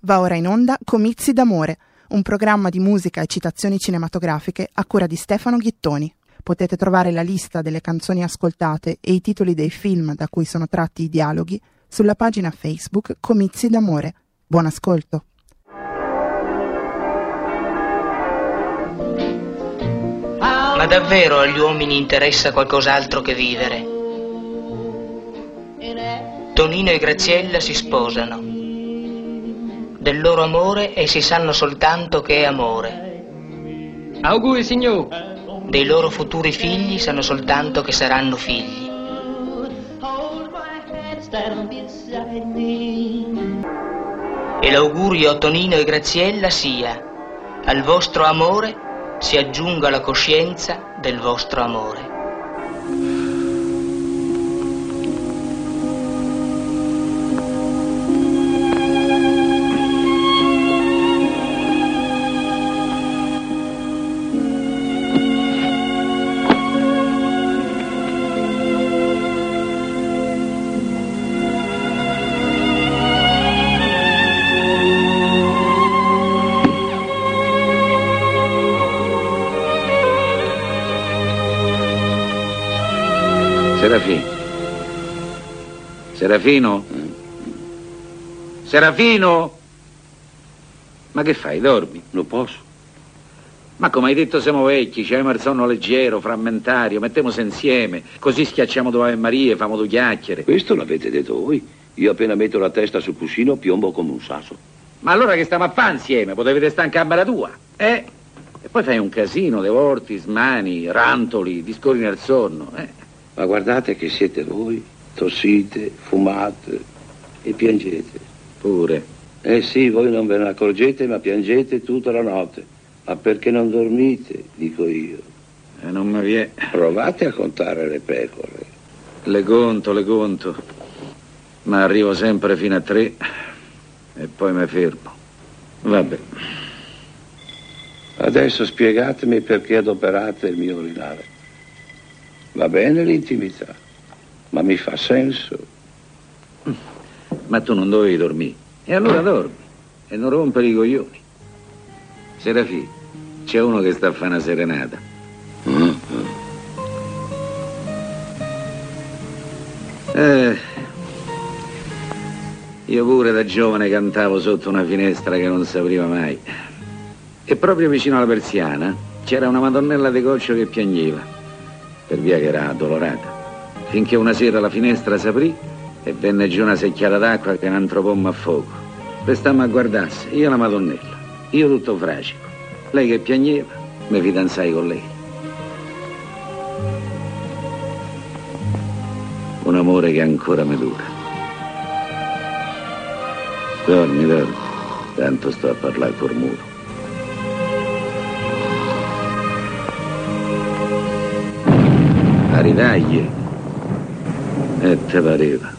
Va ora in onda Comizi d'amore, un programma di musica e citazioni cinematografiche a cura di Stefano Ghittoni. Potete trovare la lista delle canzoni ascoltate e i titoli dei film da cui sono tratti i dialoghi sulla pagina Facebook Comizi d'amore. Buon ascolto! Ma davvero agli uomini interessa qualcos'altro che vivere? Tonino e Graziella si sposano. Del loro amore essi sanno soltanto che è amore. Auguri, signor. Dei loro futuri figli sanno soltanto che saranno figli. E l'augurio a Tonino e Graziella sia: al vostro amore si aggiunga la coscienza del vostro amore. Serafino? Serafino? Ma che fai, dormi? Non posso. Ma come hai detto siamo vecchi, c'abbiamo il sonno leggero, frammentario, mettiamoci insieme, così schiacciamo due Ave Marie, famo due chiacchiere. Questo l'avete detto voi. Io appena metto la testa sul cuscino piombo come un sasso. Ma allora che stiamo a fare insieme? Potevi stare in camera tua, eh? E poi fai un casino, devorti, smani, rantoli, discorri nel sonno, eh? Ma guardate che siete voi, tossite, fumate e piangete. Pure. Eh sì, voi non ve ne accorgete, ma piangete tutta la notte. Ma perché non dormite, dico io. E non mi viene. Provate a contare le pecore. Le conto. Ma arrivo sempre fino a 3 e poi mi fermo. Vabbè. Adesso spiegatemi perché adoperate il mio urinare. Va bene l'intimità, ma mi fa senso. Ma tu non dovevi dormire. E allora dormi. E non rompere i coglioni. Serafì, c'è uno che sta a fare una serenata. Io pure da giovane cantavo sotto una finestra che non si apriva mai. E proprio vicino alla persiana c'era una madonnella de Coccio che piangeva, per via che era addolorata, finché una sera la finestra s'aprì e venne giù una secchiata d'acqua che ne antropommo a fuoco. Restammo a guardarsi, io e la madonnella, io tutto fragico, lei che piangeva, mi fidanzai con lei. Un amore che ancora mi dura. Dormi, tanto sto a parlare col muro. A ridaglie, e te pareva.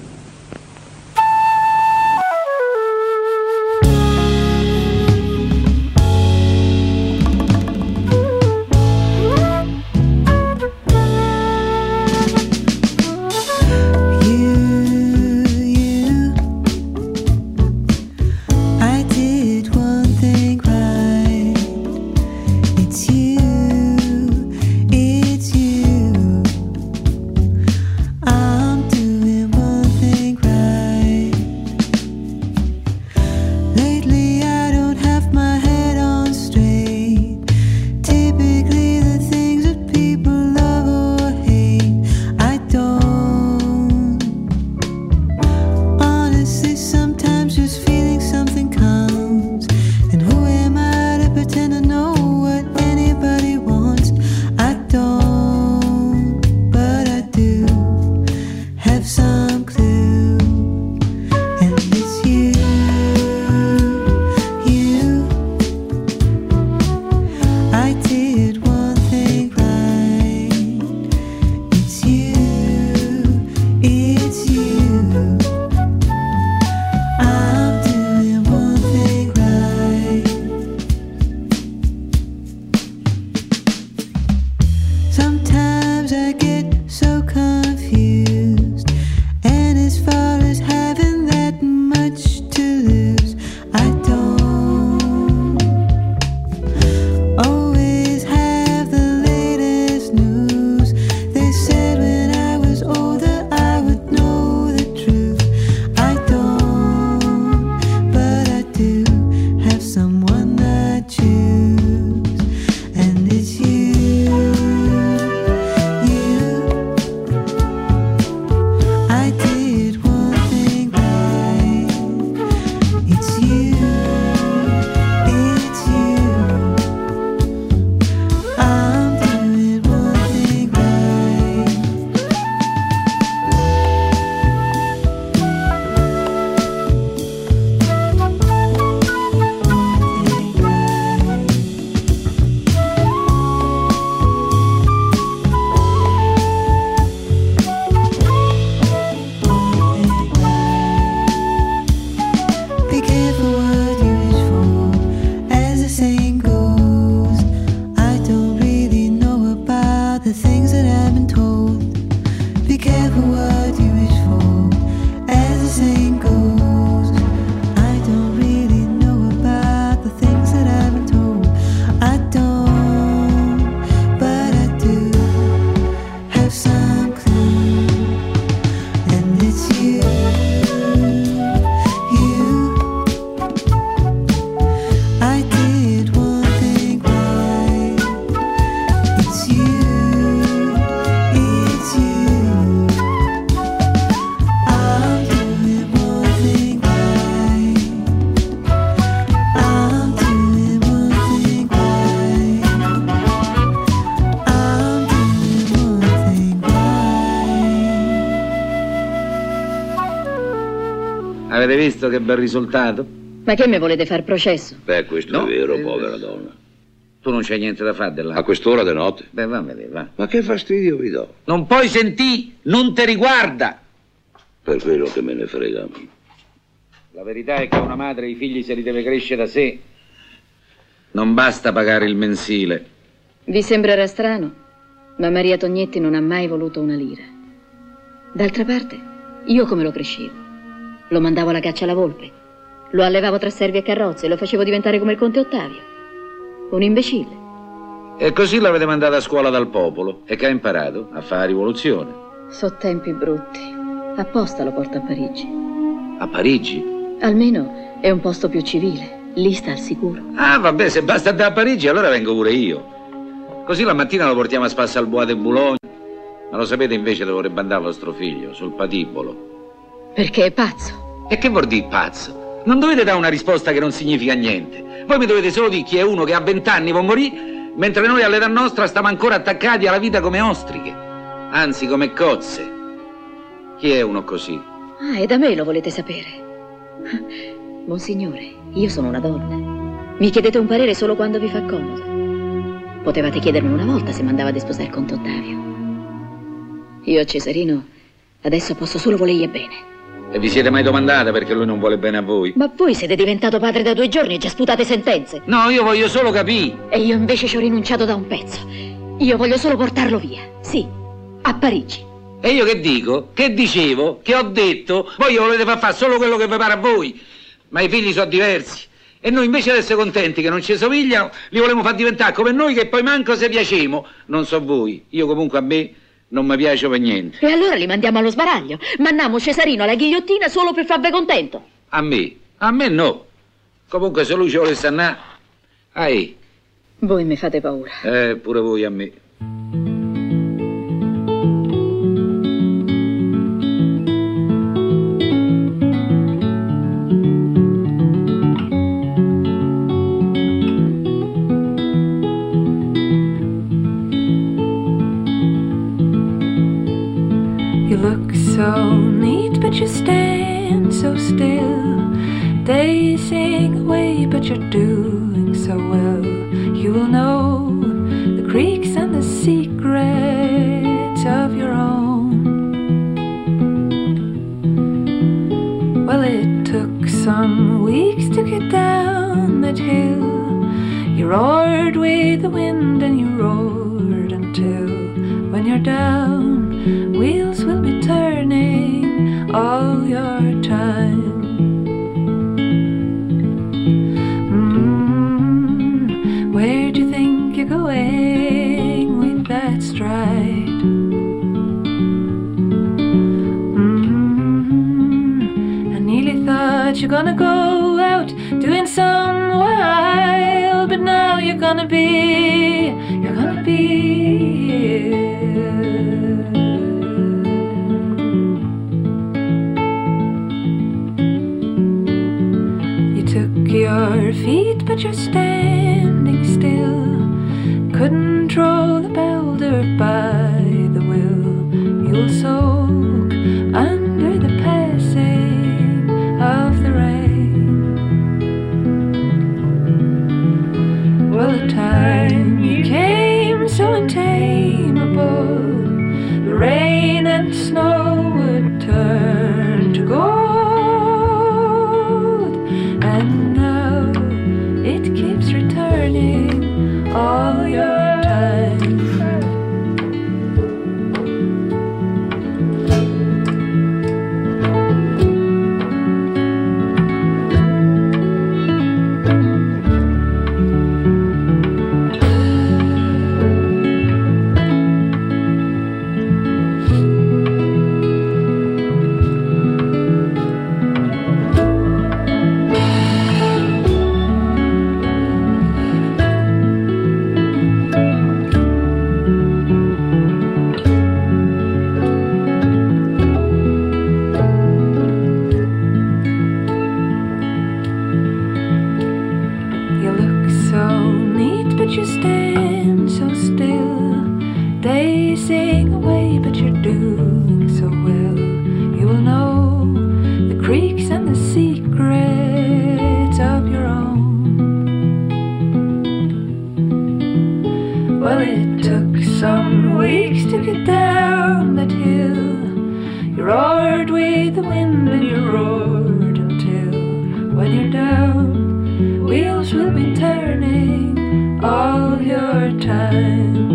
I'm doing one Avete visto che bel risultato? Ma che mi volete far processo? Beh, questo No, è vero, povera donna. Tu non c'hai niente da fare della... A quest'ora di notte? Beh, va a vedere, va. Ma che fastidio vi do? Non puoi sentì, non ti riguarda. Per quello che me ne frega a me. La verità è che una madre i figli se li deve crescere da sé. Non basta pagare il mensile. Vi sembrerà strano, ma Maria Tognetti non ha mai voluto una lira. D'altra parte, io come lo crescevo? Lo mandavo alla caccia alla volpe, lo allevavo tra servi e carrozze e lo facevo diventare come il conte Ottavio. Un imbecille. E così l'avete mandata a scuola dal popolo. E che ha imparato? A fare rivoluzione. So tempi brutti. Apposta lo porto a Parigi. A Parigi? Almeno è un posto più civile. Lì sta al sicuro. Ah, vabbè, se basta andare a Parigi, allora vengo pure io. Così la mattina lo portiamo a spasso al Bois de Boulogne. Ma lo sapete invece dove vorrebbe andare vostro figlio? Sul patibolo. Perché è pazzo. E che vuol dire pazzo? Non dovete dare una risposta che non significa niente. Voi mi dovete solo dire chi è uno che a 20 anni può morire, mentre noi all'età nostra stiamo ancora attaccati alla vita come ostriche. Anzi, come cozze. Chi è uno così? Ah, e da me lo volete sapere? Monsignore, io sono una donna. Mi chiedete un parere solo quando vi fa comodo. Potevate chiedermi una volta se mandava a sposare il conte Ottavio. Io a Cesarino adesso posso solo volergli bene. E vi siete mai domandata perché lui non vuole bene a voi? Ma voi siete diventato padre da 2 giorni e già sputate sentenze. No, io voglio solo capire. E io invece ci ho rinunciato da un pezzo. Io voglio solo portarlo via. Sì, a Parigi. E io che dico? Che dicevo? Che ho detto? Voi volete far solo quello che vi pare a voi. Ma i figli sono diversi. E noi invece di essere contenti che non ci somigliano, li volevamo far diventare come noi che poi manco se piacemo. Non so voi, io comunque a me non mi piace per niente. E allora li mandiamo allo sbaraglio. Mandiamo Cesarino alla ghigliottina solo per farvi contento. A me no. Comunque se lui ci volesse andare, Voi mi fate paura. Pure voi a me. You look so neat, but you stand so still. They sing away, but you're doing so well. You will know the creaks and the secrets of your own. Well, it took some weeks to get down that hill. You roared with the wind and you roared until when you're down, wheels will be turning all your time. Where do you think you're going with that stride? I nearly thought you're gonna go out doing some wild, but now you're gonna be You took your feet, but you're standing still. Couldn't roll the boulder by the will. You'll soak under the passing of the rain. Well, the time you came so untamable, the rain and snow would turn to gold, and now it keeps returning all your time. wheels will be turning all your time.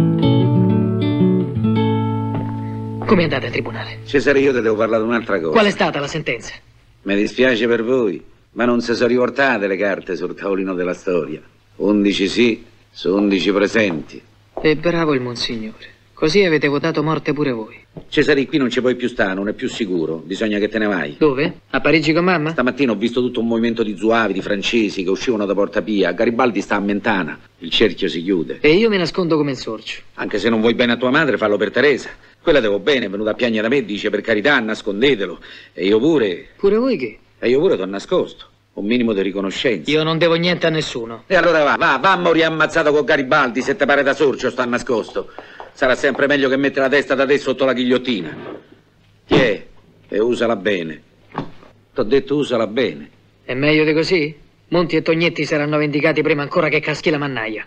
Come andate al tribunale? Cesare, io te devo parlare di un'altra cosa. Qual è stata la sentenza? Mi dispiace per voi, ma non si sono riportate le carte sul tavolino della storia. 11 sì, su 11 presenti. E bravo il Monsignore. Così avete votato morte pure voi. Cesare, qui non ci puoi più stare, non è più sicuro. Bisogna che te ne vai. Dove? A Parigi con mamma? Stamattina ho visto tutto un movimento di zuavi, di francesi che uscivano da Porta Pia. Garibaldi sta a Mentana. Il cerchio si chiude. E io mi nascondo come il sorcio. Anche se non vuoi bene a tua madre, fallo per Teresa. Quella devo bene, è venuta a piangere da me, dice per carità, nascondetelo. E io pure... Pure voi che? E io pure t'ho nascosto. Un minimo di riconoscenza. Io non devo niente a nessuno. E allora va a morire ammazzato con Garibaldi, se te pare da sorcio sta nascosto. Sarà sempre meglio che mettere la testa da te sotto la ghigliottina. Tiè, e usala bene. T'ho detto usala bene. È meglio di così? Monti e Tognetti saranno vendicati prima ancora che caschi la mannaia.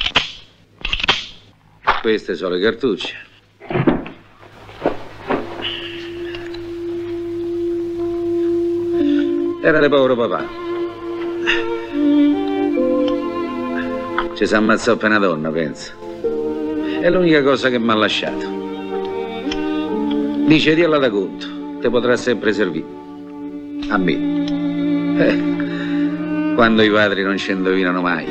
Queste sono le cartucce. Era del povero papà. Ci si ammazzò per una donna, penso. È l'unica cosa che mi ha lasciato. Dice, dialla da conto, te potrà sempre servire. A me. Quando i padri non ci indovinano mai.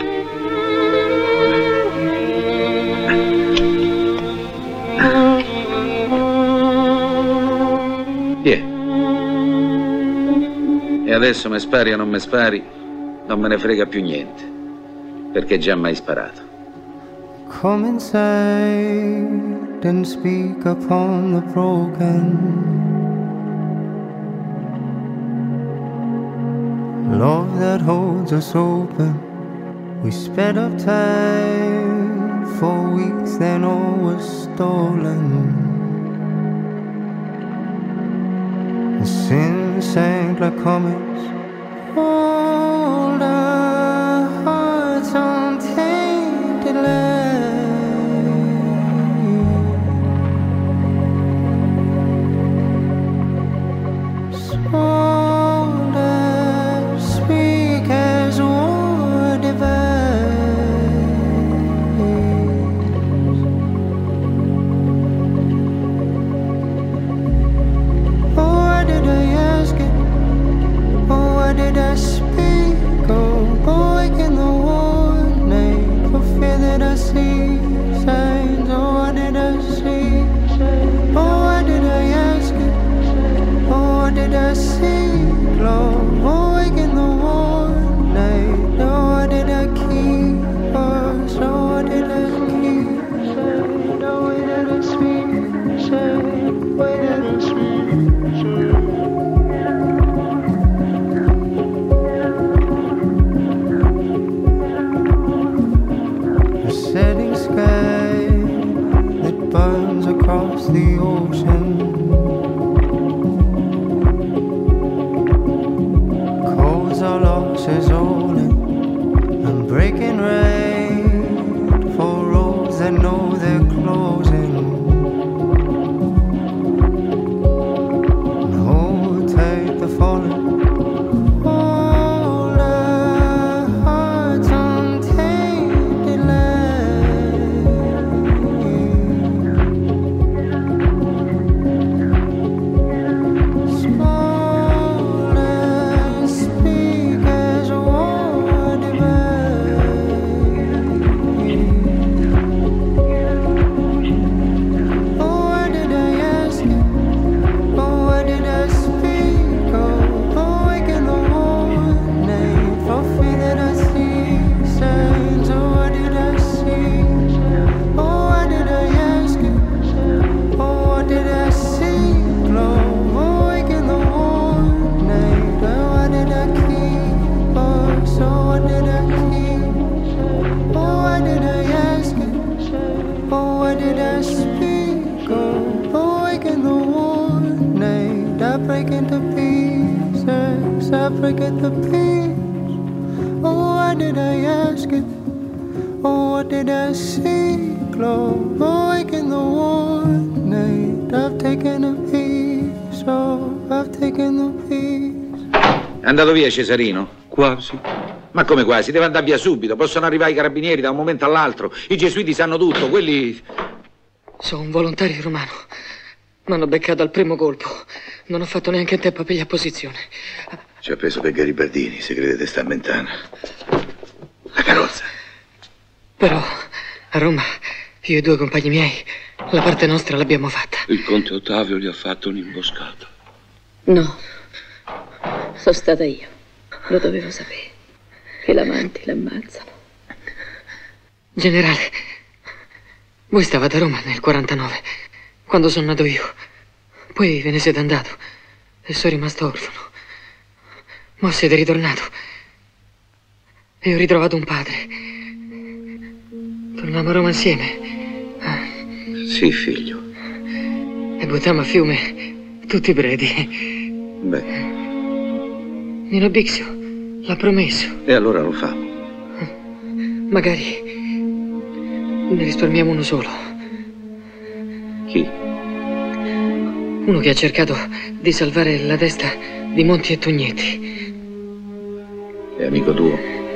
Yeah. E adesso me spari o non me spari, non me ne frega più niente, perché già mai sparato. Come inside and speak upon the broken. Love that holds us open. We sped up time for weeks, then all was stolen. The sin sank like comets. Hold our hearts on tainted land. Soul that speak as war divides. Oh, why did I ask it? Oh, why did I speak? Oh, awaken the warning for fear that I see signs. Oh, what did I see? Oh, why did I ask it? Oh, what did I see? Love, awaken the warning. Oh, what did I keep? Oh, so what did I keep? Oh, why did I speak? Why did I speak? Setting sky that burns across the ocean. Calls our losses rolling and breaking rain for roads that know they're closing. And hold tight the fallen. Hold our hearts on tainted land. Small and speak as a war divine. Oh, why did I ask it? Oh, why did I speak? Oh, awaken the warning for fear that I see signs. Oh, what did I see? Oh, why did I ask it? Oh, what did I see? Love, awaken the warning. Oh, what did I keep? Oh, so what did I keep? Oh, why did I ask it? Oh, what did I speak? Oh, awaken the warning. I break into pieces. I break into pieces. Oh, why did I ask it? Oh, what did I see? Love, awaken the warning. I've taken a piece. Oh, I've taken a piece. È andato via Cesarino? Quasi. Ma come quasi? Deve andare via subito. Possono arrivare i carabinieri da un momento all'altro. I gesuiti sanno tutto, quelli... Sono un volontario romano. Mi hanno beccato al primo colpo. Non ho fatto neanche in tempo a pigliare posizione. Ci ha preso per Garibaldini, se credete sta a Mentana. La carrozza. Però, a Roma, io e 2 compagni miei, la parte nostra l'abbiamo fatta. Il conte Ottavio gli ha fatto un'imboscata. No, sono stata io. Lo dovevo sapere. Che l'amanti l'ammazzano. Generale, voi stavate a Roma nel 49, quando sono nato io. Poi ve ne siete andato e sono rimasto orfano. Ma siete ritornato e ho ritrovato un padre. Torniamo a Roma insieme. Sì, figlio. E buttiamo a fiume tutti i preti. Beh, Nino Bixio l'ha promesso. e allora lo famo. Magari ne risparmiamo uno solo. Chi? Uno che ha cercato di salvare la testa di Monti e Tognetti. È amico tuo?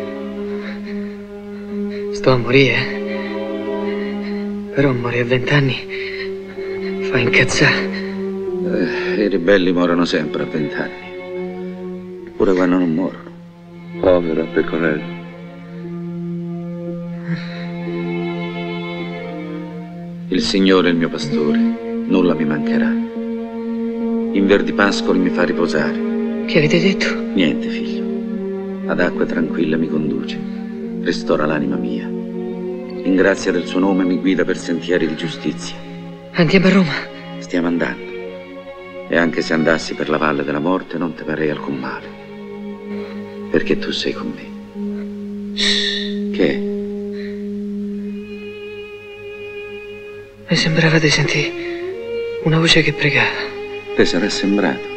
Sto a morire. Però morire a 20 anni fa incazzare. I ribelli morono sempre a 20 anni. Pure quando non morono. Povera Pecorella. Il Signore è il mio pastore, nulla mi mancherà. In verdi pascoli mi fa riposare. Che avete detto? Niente, figlio. Ad acque tranquille mi conduce. Ristora l'anima mia. In grazia del suo nome mi guida per sentieri di giustizia. Andiamo a Roma. Stiamo andando. E anche se andassi per la valle della morte non temerei alcun male. Perché tu sei con me. Che è? Mi sembrava di sentire una voce che pregava. Te sarà sembrato.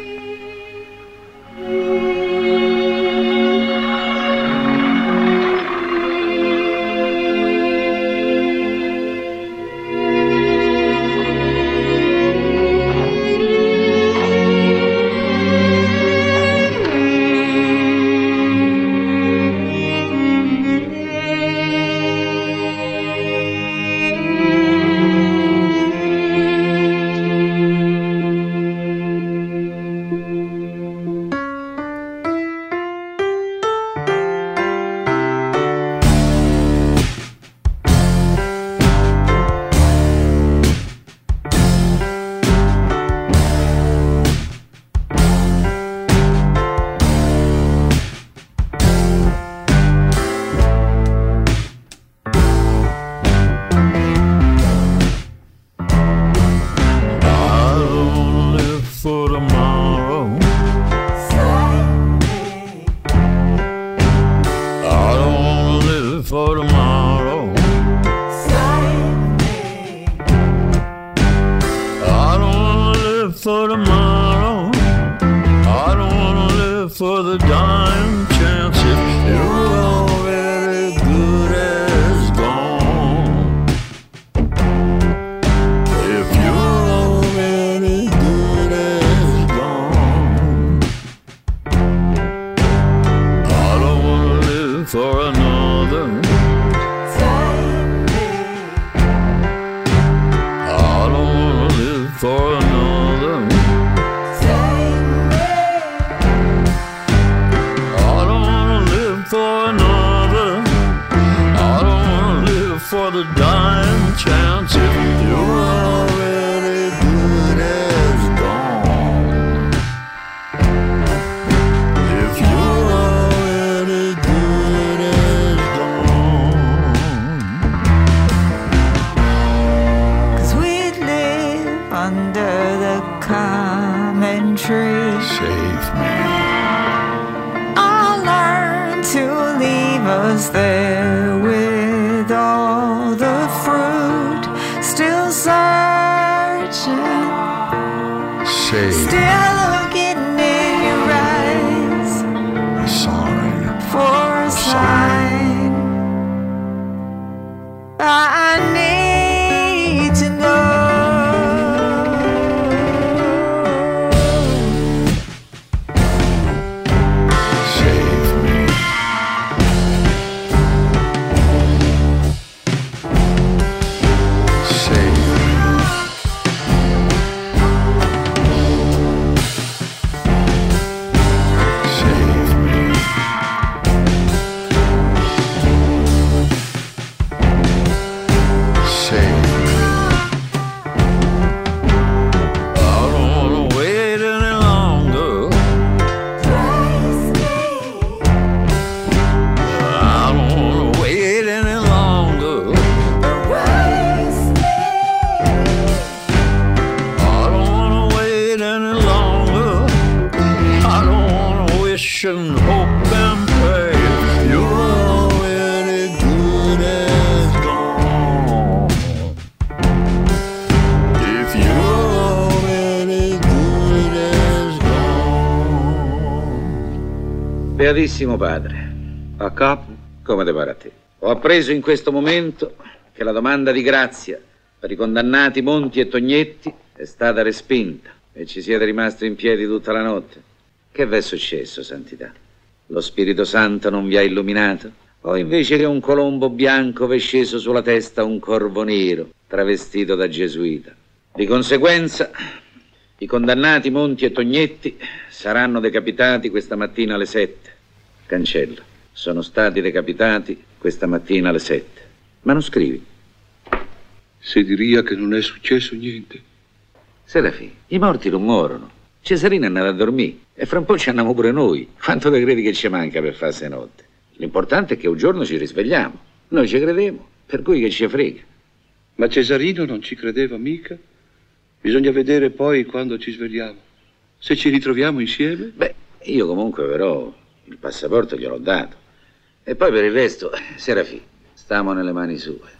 Beatissimo padre, A capo? come te pare a te, ho appreso in questo momento che la domanda di grazia per i condannati Monti e Tognetti è stata respinta e ci siete rimasti in piedi tutta la notte. Che v'è successo, santità? Lo Spirito Santo non vi ha illuminato? O invece che un colombo bianco v'è sceso sulla testa un corvo nero travestito da gesuita? Di conseguenza, i condannati Monti e Tognetti saranno decapitati questa mattina alle 7. Cancello. Sono stati decapitati questa mattina alle 7. Ma non scrivi. Si diria che non è successo niente. Serafì, i morti non morono. Cesarino è andato a dormire e fra un po' ci andiamo pure noi. Quanto te credi che ci manca per farsi notte? L'importante è che un giorno ci risvegliamo. Noi ci credemo, per cui che ci frega. Ma Cesarino non ci credeva mica. Bisogna vedere poi quando ci svegliamo. Se ci ritroviamo insieme. Beh, io comunque però il passaporto gliel'ho dato. E poi per il resto, Serafì, stiamo nelle mani sue.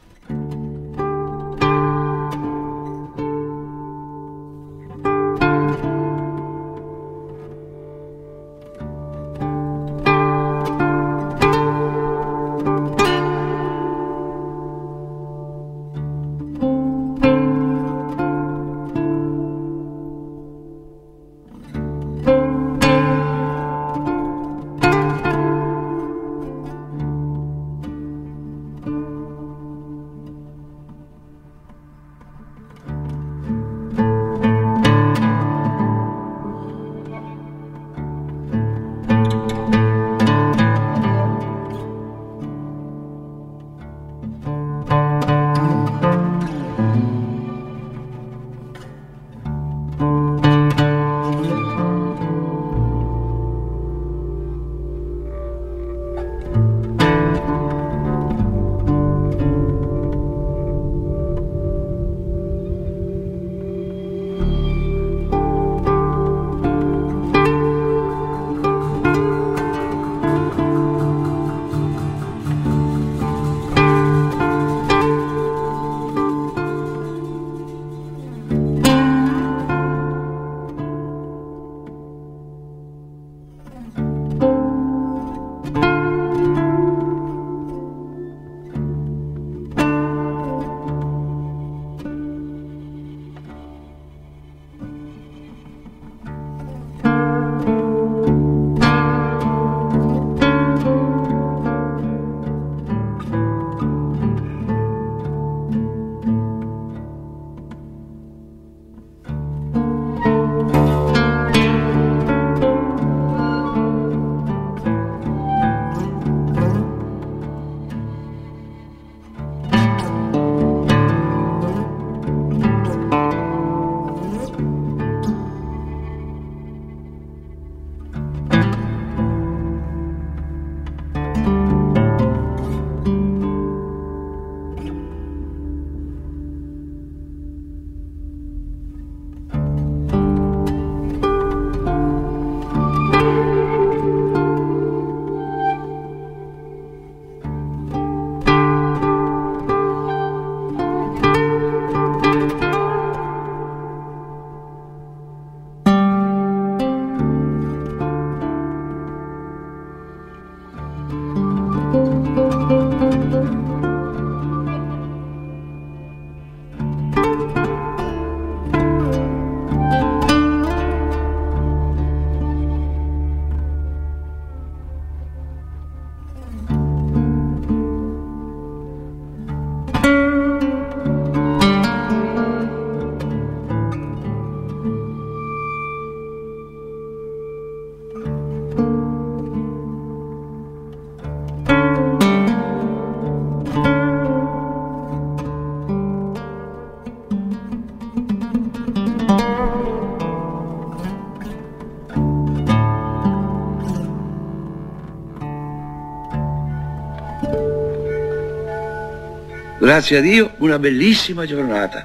Grazie a Dio, una bellissima giornata.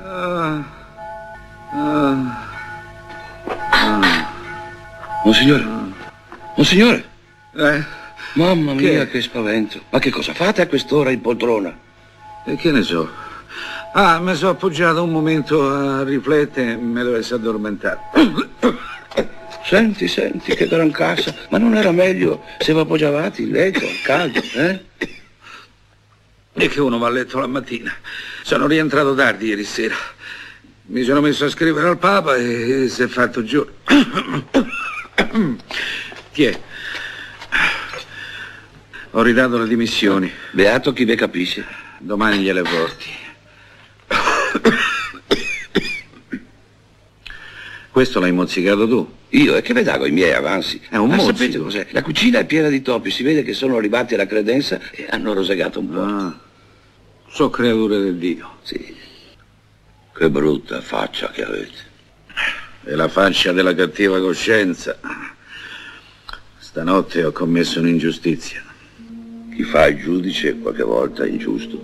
Monsignore? Monsignore? Mamma mia, che spavento. Ma che cosa fate a quest'ora in poltrona? E che ne so? Mi sono appoggiato un momento a riflettere e me dovessi addormentare. Senti, che gran cassa. Ma non era meglio se vi appoggiavate il letto al caldo, eh? E che uno va a letto la mattina. Sono rientrato tardi ieri sera. Mi sono messo a scrivere al Papa e si è fatto giù. Chi è? Ho ridato le dimissioni. Beato chi ve capisce. Domani gliele porti. Questo l'hai mozzicato tu? Io? E che vedago i miei avanzi? È un mozzico. Sapete cos'è? La cucina è piena di topi. Si vede che sono arrivati alla credenza e hanno rosegato un po'. Ah, so creature del Dio. Sì. Che brutta faccia che avete. È la faccia della cattiva coscienza. Stanotte ho commesso un'ingiustizia. Chi fa il giudice qualche volta è ingiusto.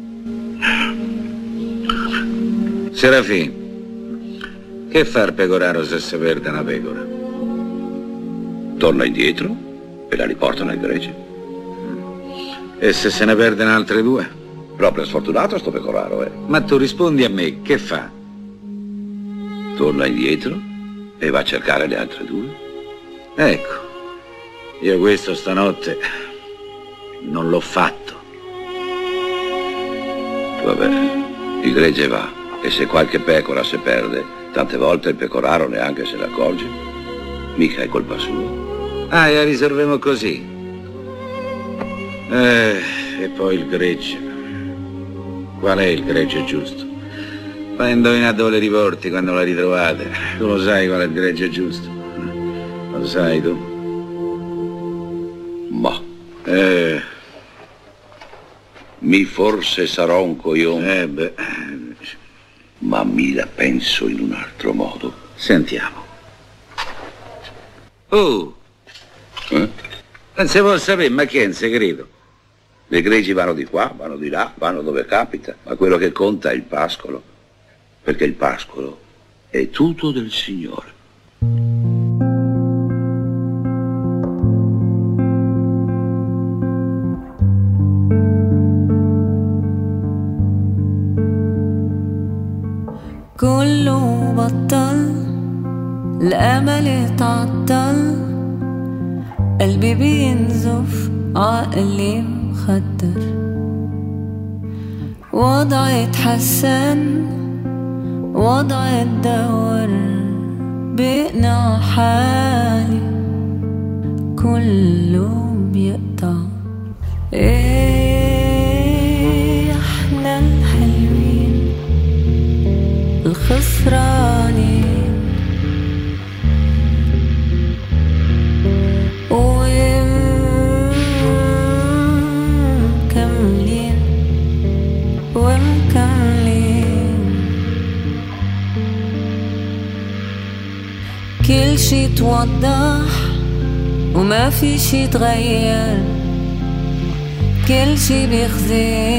Serafin, che fa il pecoraro se si perde una pecora? Torna indietro e la riporta nel gregge. E se se ne perdono altre due? Proprio sfortunato sto pecoraro, eh. Ma tu rispondi a me, che fa? Torna indietro e va a cercare le altre due. Ecco, io questo stanotte non l'ho fatto. Vabbè, il gregge va, e se qualche pecora si perde, tante volte il pecoraro neanche se ne accorge. Mica è colpa sua. Ah, e la risolviamo così. E poi il gregge. Qual è il gregge giusto? Ma indovinate dove le riporti quando la ritrovate. Tu lo sai qual è il gregge giusto? Lo sai tu? Ma. Mi forse sarò un coglione. Beh. Ma mi la penso in un altro modo. Sentiamo. Oh! Non si può sapere, ma che è un segreto? Le greggi vanno di qua, vanno di là, vanno dove capita, ma quello che conta è il pascolo, perché il pascolo è tutto del Signore. كله بطل الأمل اتعطل قلبي بينزف عقلي مخدر وضعي اتحسن وضعي اتدور بقنع حالي كله بيقطع احنا الحلوين الخسرانين كل شي توضح وما في شي تغير كل شي بيخزي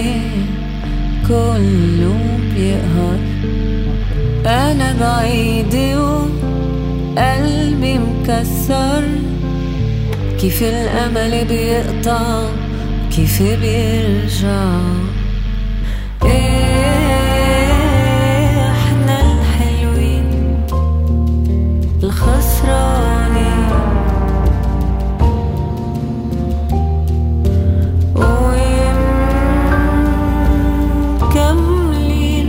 كله بيقهر أنا بعيدة وقلبي مكسر كيف الأمل بيقطع كيف بيرجع احنا الحلوين الخسرانين ومكملين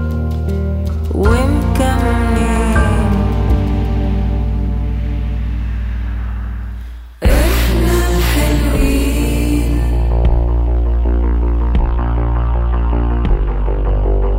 ومكملين احنا الحلوين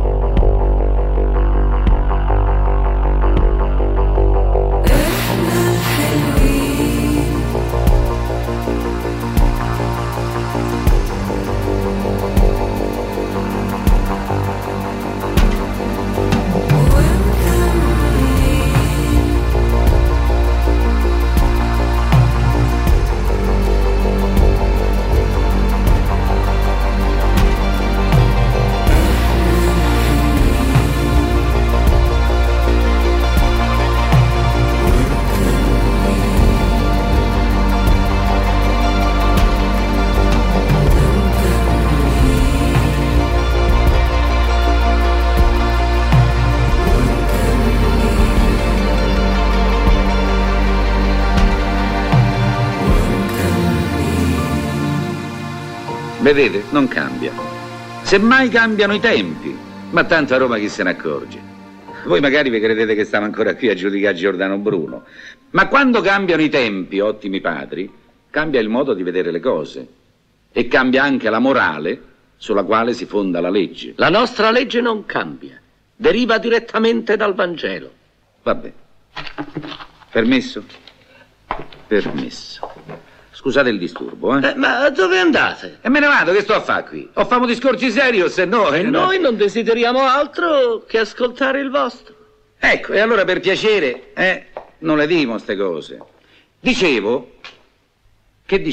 Vedete, non cambia. Semmai cambiano i tempi, ma tanto a Roma chi se ne accorge. Voi magari vi credete che stiamo ancora qui a giudicare Giordano Bruno, ma quando cambiano i tempi, ottimi padri, cambia il modo di vedere le cose e cambia anche la morale sulla quale si fonda la legge. La nostra legge non cambia, deriva direttamente dal Vangelo. Vabbè. Permesso? Permesso. Scusate il disturbo, eh? Ma dove andate? E me ne vado, che sto a fare qui? O famo discorsi seri o se no... E noi non desideriamo altro che ascoltare il vostro. Ecco, e allora per piacere, non le dimo ste cose. Dicevo che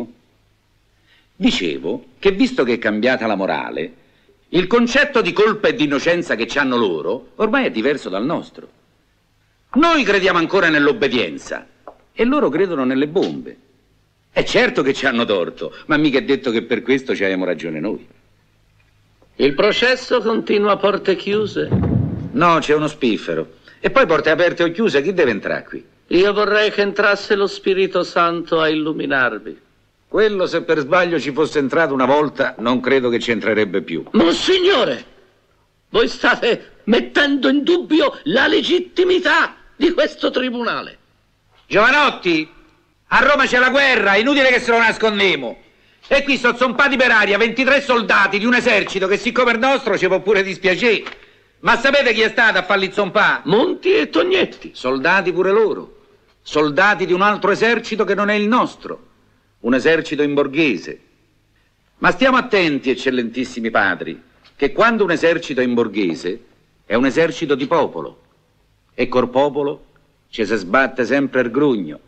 visto che è cambiata la morale, il concetto di colpa e di innocenza che c'hanno loro ormai è diverso dal nostro. Noi crediamo ancora nell'obbedienza e loro credono nelle bombe. È certo che ci hanno torto, ma mica è detto che per questo ci abbiamo ragione noi. Il processo continua a porte chiuse? No, c'è uno spiffero. E poi porte aperte o chiuse, chi deve entrare qui? Io vorrei che entrasse lo Spirito Santo a illuminarvi. Quello, se per sbaglio ci fosse entrato una volta, non credo che ci entrerebbe più. Monsignore, voi state mettendo in dubbio la legittimità di questo tribunale. Giovanotti, a Roma c'è la guerra, è inutile che se lo nascondemo. E qui sono zompati per aria 23 soldati di un esercito che siccome il nostro ci può pure dispiacere. Ma sapete chi è stato a farli zompare? Monti e Tognetti. Soldati pure loro. Soldati di un altro esercito che non è il nostro. Un esercito in borghese. Ma stiamo attenti, eccellentissimi padri, che quando un esercito è in borghese è un esercito di popolo. E col popolo ci si sbatte sempre il grugno.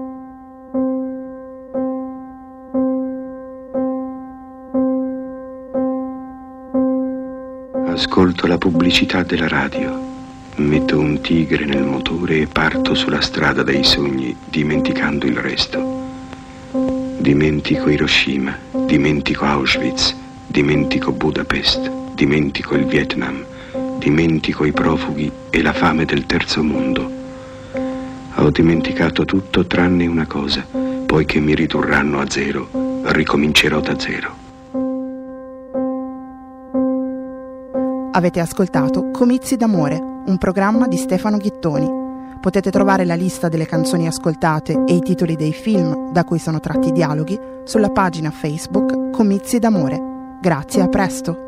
Ascolto la pubblicità della radio, metto un tigre nel motore e parto sulla strada dei sogni, dimenticando il resto. Dimentico Hiroshima, dimentico Auschwitz, dimentico Budapest, dimentico il Vietnam, dimentico i profughi e la fame del terzo mondo. Ho dimenticato tutto tranne una cosa, poiché mi ridurranno a zero, ricomincerò da zero. Avete ascoltato Comizi d'amore, un programma di Stefano Ghittoni. Potete trovare la lista delle canzoni ascoltate e i titoli dei film da cui sono tratti i dialoghi sulla pagina Facebook Comizi d'amore. Grazie, a presto!